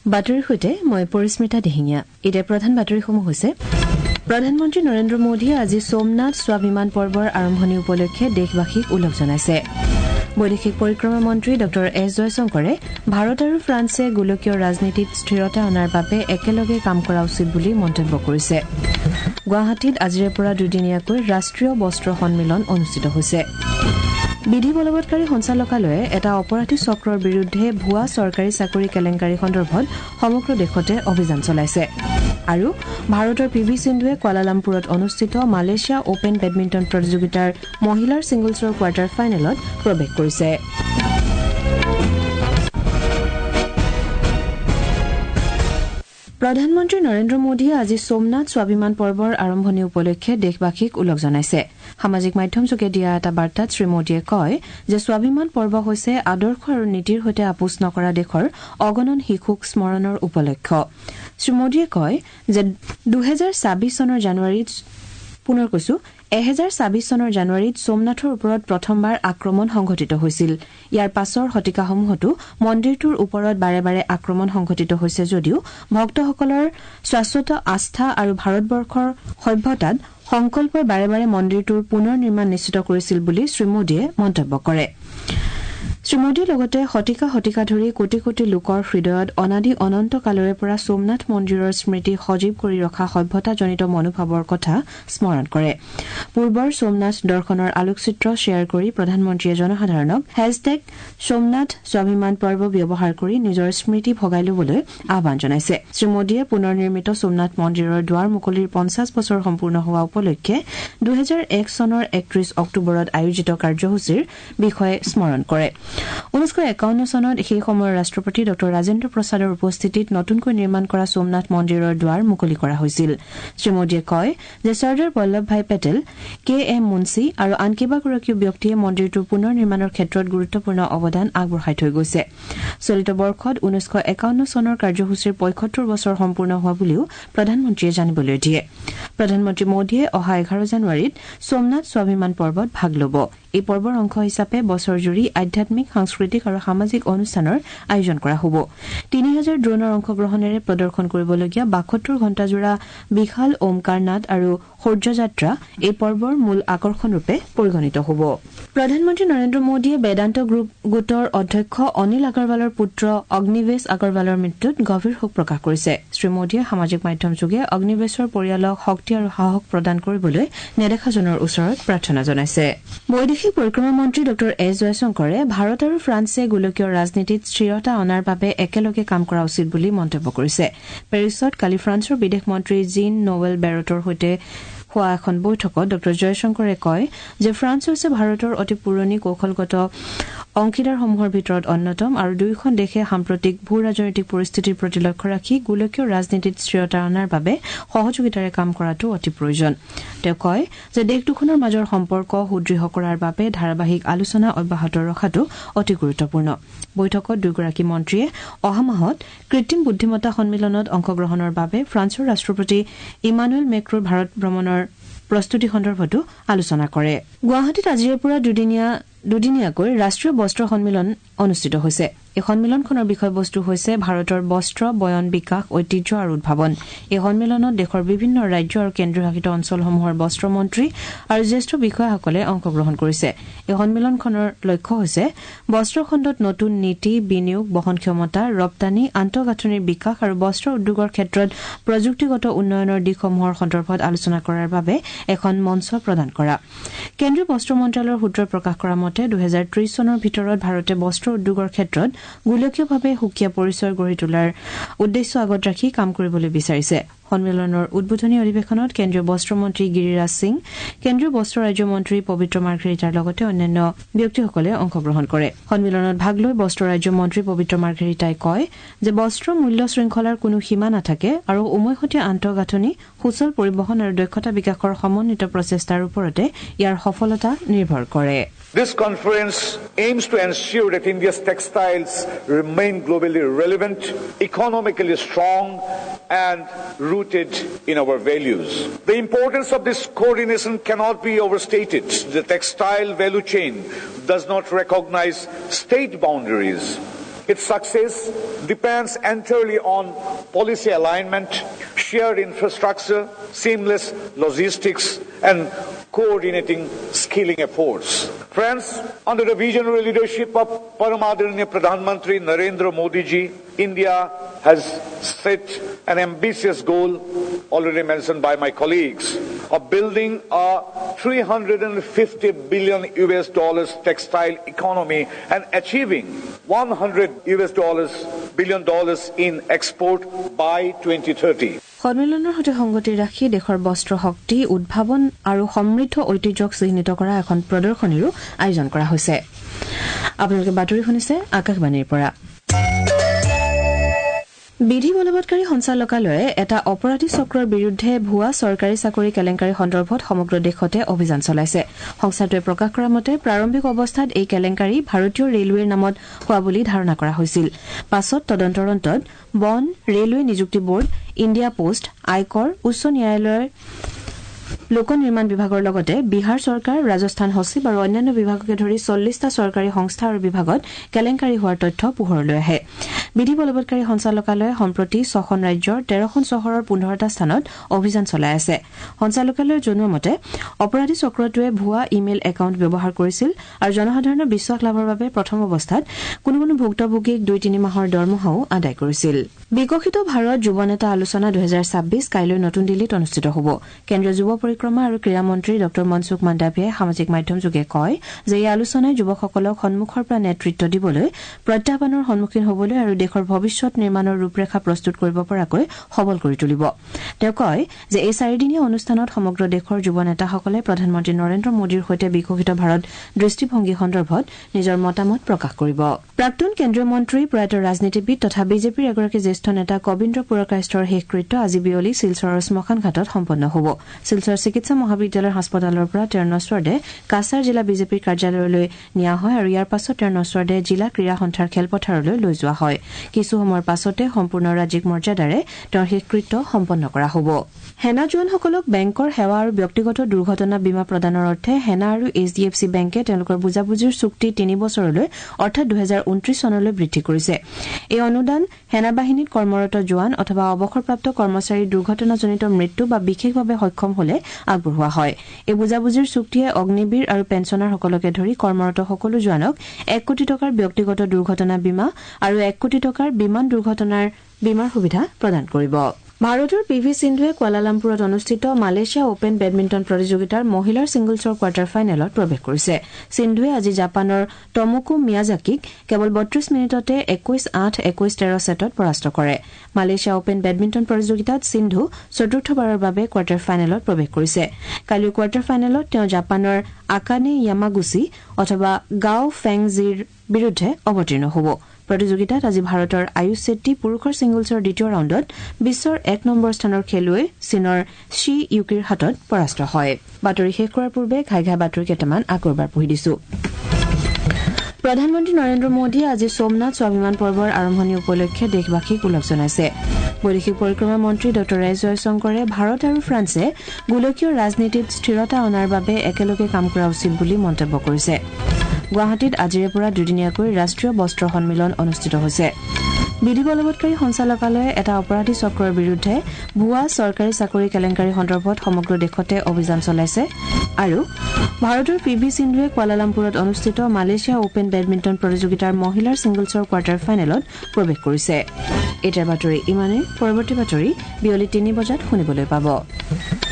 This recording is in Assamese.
বাতৰিৰ সৈতে মই পৰিস্মিতা দিহিঙীয়া। এতিয়া প্ৰধান বাতৰিসমূহ হৈছে প্ৰধানমন্ত্ৰী নৰেন্দ্ৰ মোদীয়ে আজি সোমনাথ স্বাভিমান পৰ্বৰ আৰম্ভণি উপলক্ষে দেশবাসীক ওলগ জনাইছে। বৈদেশিক পৰিক্ৰমা মন্ত্ৰী ড এছ জয়শংকৰে ভাৰত আৰু ফ্ৰান্সে গোলকীয় ৰাজনীতিত স্থিৰতা অনাৰ বাবে একেলগে কাম কৰা উচিত বুলি মন্তব্য কৰিছে। গুৱাহাটীত আজিৰে পৰা দুদিনীয়াকৈ ৰাষ্ট্ৰীয় বস্ত্ৰ সন্মিলন অনুষ্ঠিত হৈছে। বিধি বলবৎকাৰী সঞ্চালকালয়ে এটা অপৰাধী চক্ৰৰ বিৰুদ্ধে ভুৱা চৰকাৰী চাকৰি কেলেংকাৰী সন্দৰ্ভত সমগ্ৰ দেশতে অভিযান চলাইছে। আৰু ভাৰতৰ পি ভি সিন্ধুৱে কুৱালালামপুৰত অনুষ্ঠিত মালয়েছিয়া অপেন বেডমিণ্টন প্ৰতিযোগিতাৰ মহিলাৰ ছিংগলছৰ কোৱাৰ্টাৰ ফাইনেলত প্ৰৱেশ কৰিছে। প্ৰধানমন্ত্ৰী নৰেন্দ্ৰ মোদীয়ে আজি সোমনাথ স্বাভিমান পৰ্বৰ আৰম্ভণি উপলক্ষে দেশবাসীক ওলগ জনাইছে। সামাজিক মাধ্যমযোগে দিয়া এটা বাৰ্তাত শ্ৰীমোদীয়ে কয় যে স্বাভিমান পৰ্ব হৈছে আদৰ্শ আৰু নীতিৰ সৈতে আপোচ নকৰা দেশৰ অগণন শিশুক স্মৰণৰ উপলক্ষ। শ্ৰীমোদীয়ে কয় যে 2026 চনৰ জানুৱাৰীত সোমনাথৰ ওপৰত প্ৰথমবাৰ আক্ৰমণ সংঘটিত হৈছিল। ইয়াৰ পাছৰ শতিকাসমূহতো মন্দিৰটোৰ ওপৰত বাৰে বাৰে আক্ৰমণ সংঘটিত হৈছে যদিও ভক্তসকলৰ শাশ্বত আস্থা আৰু ভাৰতবৰ্ষৰ সভ্যতাত সংকল্পই বাৰে বাৰে মন্দিৰটোৰ পুনৰ নিৰ্মাণ নিশ্চিত কৰিছিল বুলি শ্ৰীমোদীয়ে মন্তব্য কৰে। শ্ৰীমোদীয়ে লগতে শতিকা শতিকা ধৰি কোটি কোটি লোকৰ হৃদয়ত অনাদি অনন্ত কালৰে পৰা সোমনাথ মন্দিৰৰ স্মৃতি সজীৱ কৰি ৰখা সভ্যতাজনিত মনোভাৱৰ কথা স্মৰণ কৰে। পূৰ্বৰ সোমনাথ দৰ্শনৰ আলোকচিত্ৰ শ্বেয়াৰ কৰি প্ৰধানমন্ত্ৰীয়ে জনসাধাৰণক #সোমনাথ স্বাভিমান পৰ্ব ব্যৱহাৰ কৰি নিজৰ স্মৃতি ভগাই লবলৈ আহ্বান জনাইছে। শ্ৰীমোদীয়ে পুনৰ নিৰ্মিত সোমনাথ মন্দিৰৰ দুৱাৰ মুকলিৰ 50 বছৰ সম্পূৰ্ণ হোৱা উপলক্ষে 2001 চনৰ 31 অক্টোবৰত আয়োজিত কাৰ্যসূচীৰ বিষয়ে স্মৰণ কৰে। 1951 চনত সেই সময়ৰ ৰাষ্ট্ৰপতি ড ৰাজেন্দ্ৰ প্ৰসাদৰ উপস্থিতিত নতুনকৈ নিৰ্মাণ কৰা সোমনাথ মন্দিৰৰ দুৱাৰ মুকলি কৰা হৈছিল। শ্ৰীমোদীয়ে কয় যে চৰ্দাৰ বল্লভ ভাই পেটেল, KM মুন্সী আৰু আন কেইবাগৰাকীও ব্যক্তিয়ে মন্দিৰটোৰ পুনৰ নিৰ্মাণৰ ক্ষেত্ৰত গুৰুত্বপূৰ্ণ অৱদান আগবঢ়াই থৈ গৈছে। চলিত বৰ্ষত 1951 চনৰ কাৰ্যসূচীৰ 75 বছৰ সম্পূৰ্ণ হোৱা বুলিও প্ৰধানমন্ত্ৰীয়ে জানিবলৈ দিয়ে। প্ৰধানমন্ত্ৰী মোদীয়ে অহা 11 জানুৱাৰীত সোমনাথ স্বাভিমান পৰ্বত ভাগ ল'ব। এই পৰ্বৰ অংশ হিচাপে বছৰজুৰি আধ্যাত্মিক, সাংস্কৃতিক আৰু সামাজিক অনুষ্ঠানৰ আয়োজন কৰা হ'ব। 3000 ড্ৰোনৰ অংশগ্ৰহণেৰে প্ৰদৰ্শন কৰিবলগীয়া 72 ঘণ্টাজোৰা বিশাল ওমকাৰ নাদ আৰু সূৰ্যযাত্ৰা এই পৰ্বৰ মূল আকৰ্ষণৰূপে পৰিগণিত হ'ব। প্ৰধানমন্ত্ৰী নৰেন্দ্ৰ মোদীয়ে বেদান্ত গ্ৰুপ গোটৰ অধ্যক্ষ অনিল আগৰৱালৰ পুত্ৰ অগ্নিৱেশ আগৰৱালৰ মৃত্যুত গভীৰ শোক প্ৰকাশ কৰিছে। শ্ৰীমোদীয়ে সামাজিক মাধ্যমযোগে অগ্নিৱেশৰ পৰিয়ালক শক্তি আৰু সাহস প্ৰদান কৰিবলৈ নেদেখাজনৰ ওচৰত প্ৰাৰ্থনা জনাইছে। বৈদেশিক পৰিক্ৰমা মন্ত্ৰী ড এছ জয়শংকৰে ভাৰত আৰু ফ্ৰান্সে গোলকীয় ৰাজনীতিত স্থিৰতা অনাৰ বাবে একেলগে কাম কৰা উচিত বুলি মন্তব্য কৰিছে। পেৰিছত কালি ফ্ৰান্সৰ বিদেশ মন্ত্ৰী জীন নোৱেল বেৰটৰ সৈতে হোৱা এখন বৈঠকত ড জয়শংকৰে কয় যে ফ্ৰান্স হৈছে ভাৰতৰ অতি পুৰণি কৌশলগত অংশীদাৰসমূহৰ ভিতৰত অন্যতম আৰু দুয়োখন দেশে সাম্প্ৰতিক ভূ ৰাজনৈতিক পৰিস্থিতিৰ প্ৰতি লক্ষ্য ৰাখি গোলকীয় ৰাজনীতিত স্থিৰতা অনাৰ বাবে সহযোগিতাৰে কাম কৰাটো অতি প্ৰয়োজন। তেওঁ কয় যে দেশ দুখনৰ মাজৰ সম্পৰ্ক সুদৃঢ় কৰাৰ বাবে ধাৰাবাহিক আলোচনা অব্যাহত ৰখাটো অতি গুৰুত্বপূৰ্ণ। বৈঠকত দুয়োগৰাকী মন্ত্ৰীয়ে অহা মাহত কৃত্ৰিম বুদ্ধিমত্তা সন্মিলনত অংশগ্ৰহণৰ বাবে ফ্ৰান্সৰ ৰাষ্ট্ৰপতি ইমানুৱেল মেক্ৰৰ ভাৰত ভ্ৰমণৰ প্ৰস্তুতি সন্দৰ্ভতো আলোচনা কৰে। গুৱাহাটীত আজিৰে পৰা দুদিনীয়াকৈ ৰাষ্ট্ৰীয় বস্ত্ৰ সন্মিলন অনুষ্ঠিত হৈছে। এই সন্মিলনখনৰ বিষয়বস্তু হৈছে ভাৰতৰ বস্ত্ৰ বয়ন বিকাশ, ঐতিহ্য আৰু উদ্ভাৱন। এই সন্মিলনত দেশৰ বিভিন্ন ৰাজ্য আৰু কেন্দ্ৰীয় শাসিত অঞ্চলসমূহৰ বস্ত্ৰমন্ত্ৰী আৰু জ্যেষ্ঠ বিষয়াসকলে অংশগ্ৰহণ কৰিছে। এই সন্মিলনখনৰ লক্ষ্য হৈছে বস্ত্ৰ খণ্ডত নতুন নীতি, বিনিয়োগ, বহন ক্ষমতা, ৰপ্তানি, আন্তঃগাঁথনিৰ বিকাশ আৰু বস্ত্ৰ উদ্যোগৰ ক্ষেত্ৰত প্ৰযুক্তিগত উন্নয়নৰ দিশসমূহৰ সন্দৰ্ভত আলোচনা কৰাৰ বাবে এখন মঞ্চ প্ৰদান কৰা। কেন্দ্ৰীয় বস্ত্ৰ মন্ত্ৰালয়ৰ সূত্ৰই প্ৰকাশ কৰা মতে 2030 চনৰ ভিতৰত ভাৰতে বস্ত্ৰ উদ্যোগৰ ক্ষেত্ৰত গোলকীয়ভাৱে সুকীয়া পৰিচয় গঢ়ি তোলাৰ উদ্দেশ্য আগত ৰাখি কাম কৰিবলৈ বিচাৰিছে। সন্মিলনৰ উদ্বোধনী অধিৱেশনত কেন্দ্ৰীয় বস্ত্ৰ মন্ত্ৰী গিৰিৰাজ সিং, কেন্দ্ৰীয় বস্ত্ৰ ৰাজ্য মন্ত্ৰী পবিত্ৰ মাৰ্ঘেৰিটাৰ লগতে অন্যান্য ব্যক্তিসকলে অংশগ্ৰহণ কৰে। সন্মিলনত ভাগ লৈ বস্ত্ৰ ৰাজ্য মন্ত্ৰী পবিত্ৰ মাৰ্ঘেৰিটাই কয় যে বস্ত্ৰ মূল্য শৃংখলাৰ কোনো সীমা নাথাকে আৰু উমৈহতীয়া আন্তঃগাঁথনি, সুচল পৰিবহণ আৰু দক্ষতা বিকাশৰ সমন্বিত প্ৰচেষ্টাৰ ওপৰতে ইয়াৰ সফলতা নিৰ্ভৰ কৰে। This conference aims to ensure that India's textiles remain globally relevant, economically strong, and rooted in our values. The importance of this coordination cannot be overstated. The textile value chain does not recognize state boundaries. Its success depends entirely on policy alignment, shared infrastructure, seamless logistics, and coordinating skilling efforts. Friends, under the visionary leadership of Paramadharaniya Pradhan Mantri Narendra Modi ji, India has set an ambitious goal, already mentioned by my colleagues, of building a $350 billion textile economy and achieving $100 billion in export by 2030. সন্মিলনৰ সৈতে সংগতি ৰাখি দেশৰ বস্ত্ৰ শক্তি উদ্ভাৱন আৰু সমৃদ্ধ ঐতিহ্যক চিহ্নিত কৰা এখন প্ৰদৰ্শনীৰো আয়োজন কৰা হৈছে। আপোনালোকে বাতৰি শুনিছে আকাশবাণীৰ পৰা। বিধি বলবৎকাৰী সঞ্চালকালয়ে এটা অপৰাধী চক্ৰৰ বিৰুদ্ধে ভুৱা চৰকাৰী চাকৰি কেলেংকাৰী সন্দৰ্ভত সমগ্ৰ দেশতে অভিযান চলাইছে। সংস্থাটোৱে প্ৰকাশ কৰা মতে প্ৰাৰম্ভিক অৱস্থাত এই কেলেংকাৰী ভাৰতীয় ৰেলৱেৰ নামত হোৱা বুলি ধাৰণা কৰা হৈছিল। পাছত তদন্তৰ অন্তত বন, ৰেলৱে নিযুক্তি বোৰ্ড, ইণ্ডিয়া পোষ্ট, আয়কৰ, উচ্চ ন্যায়ালয়ৰ লোক নিৰ্মাণ বিভাগৰ লগতে বিহাৰ চৰকাৰ, ৰাজস্থান সচিব আৰু অন্যান্য বিভাগকে ধৰি 40টা চৰকাৰী সংস্থা আৰু বিভাগত কেলেংকাৰী হোৱাৰ তথ্য পোহৰলৈ আহে। বিধি বলবৎকাৰী সঞ্চালকালয়ে সম্প্ৰতি 6খন ৰাজ্যৰ 13খন চহৰৰ 15টা স্থানত অভিযান চলাই আছে। সঞ্চালকালয়ে জনোৱা মতে অপৰাধী চক্ৰটোৱে ভুৱা ইমেইল একাউণ্ট ব্যৱহাৰ কৰিছিল আৰু জনসাধাৰণৰ বিশ্বাস লাভৰ বাবে প্ৰথম অৱস্থাত কোনো ভুক্তভোগীক 2-3 মাহৰ দৰমহাও আদায় কৰিছিল। বিকশিত ভাৰত যুৱ নেতা আলোচনা 2026 কাইলৈ নতুন দিল্লীত অনুষ্ঠিত হ'ব। কেন্দ্ৰীয় যুৱ পৰিক্ৰমা আৰু ক্ৰীড়া মন্ত্ৰী ড মনসুখ মাণ্ডাভিয়াই সামাজিক মাধ্যমযোগে কয় যে এই আলোচনাই যুৱকসকলক সন্মুখৰ পৰা নেতৃত্ব দিবলৈ, প্ৰত্যাহ্বানৰ সন্মুখীন হ'বলৈ আৰু দেশৰ ভৱিষ্যৎ নিৰ্মাণৰ ৰূপৰেখা প্ৰস্তুত কৰিব পৰাকৈ সবল কৰি তুলিব। তেওঁ কয় যে এই 4দিনীয়া অনুষ্ঠানত সমগ্ৰ দেশৰ যুৱ নেতাসকলে প্ৰধানমন্ত্ৰী নৰেন্দ্ৰ মোদীৰ সৈতে বিকশিত ভাৰত দৃষ্টিভংগী সন্দৰ্ভত নিজৰ মতামত প্ৰকাশ কৰিব। প্ৰাক্তন কেন্দ্ৰীয় মন্ত্ৰী, প্ৰয়াত ৰাজনীতিবিদ তথা বিজেপিৰ এগৰাকী জ্যেষ্ঠ নেতা কবীন্দ্ৰ পুৰকায়স্থৰ শেষকৃত্য আজি বিয়লি শিলচৰৰ শ্মশান ঘাটত সম্পন্ন হ'ব। শিলচৰ চিকিৎসা মহাবিদ্যালয়ৰ হাস্পতালৰ পৰা তেওঁৰ নশ্বাৰদেহ কাছাৰ জিলা বিজেপিৰ কাৰ্যালয়লৈ নিয়া হয় আৰু ইয়াৰ পাছত তেওঁৰ নশ্বাৰদেহ জিলা ক্ৰীড়া সন্থাৰ খেলপথাৰলৈ লৈ যোৱা হয়। কিছু সময়ৰ পাছতে সম্পূৰ্ণ ৰাজ্যিক মৰ্যাদাৰে তেওঁৰ শেষকৃত্য সম্পন্ন কৰা হ'ব। সেনা জোৱানসকলক বেংকৰ সেৱা আৰু ব্যক্তিগত দুৰ্ঘটনা বীমা প্ৰদানৰ অৰ্থে সেনা আৰু HDFC বেংকে তেওঁলোকৰ বুজাবুজিৰ চুক্তি 3 বছৰলৈ অৰ্থাৎ 2029 চনলৈ বৃদ্ধি কৰিছে। এই অনুদান সেনা বাহিনীত কৰ্মৰত জোৱান অথবা অৱসৰপ্ৰাপ্ত কৰ্মচাৰীৰ দুৰ্ঘটনাজনিত মৃত্যু বা বিশেষভাৱে সক্ষম হলে আগবঢ়োৱা হয়। এই বুজাবুজিৰ চুক্তিয়ে অগ্নিবীৰ আৰু পেঞ্চনাৰসকলকে ধৰি কৰ্মৰত সকলো জোৱানক 1 কোটি টকাৰ ব্যক্তিগত দুৰ্ঘটনা বীমা আৰু 1 কোটি টকাৰ বিমান দুৰ্ঘটনাৰ বীমাৰ সুবিধা প্ৰদান কৰিব। ভাৰতৰ PV সিন্ধুৱে কুৱালালামপুৰত অনুষ্ঠিত মালয়েছিয়া অপেন বেডমিণ্টন প্ৰতিযোগিতাৰ মহিলাৰ ছিংগলছৰ কোৱাৰ্টাৰ ফাইনেলত প্ৰৱেশ কৰিছে। সিন্ধুৱে আজি জাপানৰ টমোকো মিয়াজাকিক কেৱল 32 মিনিটতে 21-8, 21-13 ছেটত পৰাস্ত কৰে। মালয়েছিয়া অপেন বেডমিণ্টন প্ৰতিযোগিতাত সিন্ধু চতুৰ্থবাৰৰ বাবে কোৱাৰ্টাৰ ফাইনেলত প্ৰৱেশ কৰিছে। কালিৰ কোৱাৰ্টাৰ ফাইনেলত তেওঁ জাপানৰ আকানে য়ামাগুচি অথবা গাও ফেংজিৰ বিৰুদ্ধে অৱতীৰ্ণ হ'ব। প্ৰতিযোগিতাত আজি ভাৰতৰ আয়ুষ ছেট্টি পুৰুষৰ ছিংগলছৰ দ্বিতীয় ৰাউণ্ডত বিশ্বৰ 1 নম্বৰ স্থানৰ খেলুৱৈ চীনৰ শ্বি ইউকিৰ হাতত পৰাস্ত হয়। বাতৰি শেষ কৰাৰ পূৰ্বে ঘাই বাতৰি কেইটামান আকৌ এবাৰ পঢ়ি দিছো। প্ৰধানমন্ত্ৰী নৰেন্দ্ৰ মোদীয়ে আজি সোমনাথ স্বাভিমান পৰ্বৰ আৰম্ভণি উপলক্ষে দেশবাসীক ওলগ জনাইছে। বৈদেশিক পৰিক্ৰমা মন্ত্ৰী ড এছ জয়শংকৰে ভাৰত আৰু ফ্ৰান্সে গোলকীয় ৰাজনীতিত স্থিৰতা অনাৰ বাবে একেলগে কাম কৰা উচিত বুলি মন্তব্য কৰিছে। গুৱাহাটীত আজিৰে পৰা দুদিনীয়াকৈ ৰাষ্ট্ৰীয় বস্ত্ৰ সন্মিলন অনুষ্ঠিত হৈছে। বিধি বলবৎকাৰী সঞ্চালকালয়ে এটা অপৰাধী চক্ৰৰ বিৰুদ্ধে ভুৱা চৰকাৰী চাকৰি কেলেংকাৰী সন্দৰ্ভত সমগ্ৰ দেশতে অভিযান চলাইছে আৰু ভাৰতৰ PV সিন্ধুৱে কুৱালালামপুৰত অনুষ্ঠিত মালয়েছিয়া অপেন বেডমিণ্টন প্ৰতিযোগিতাৰ মহিলাৰ ছিংগলছৰ কোৱাৰ্টাৰ ফাইনেলত প্ৰৱেশ কৰিছে। এতিয়াৰ বাতৰি ইমানেই। পৰৱৰ্তী বাতৰি বিয়লি 3 বজাত শুনিবলৈ পাব।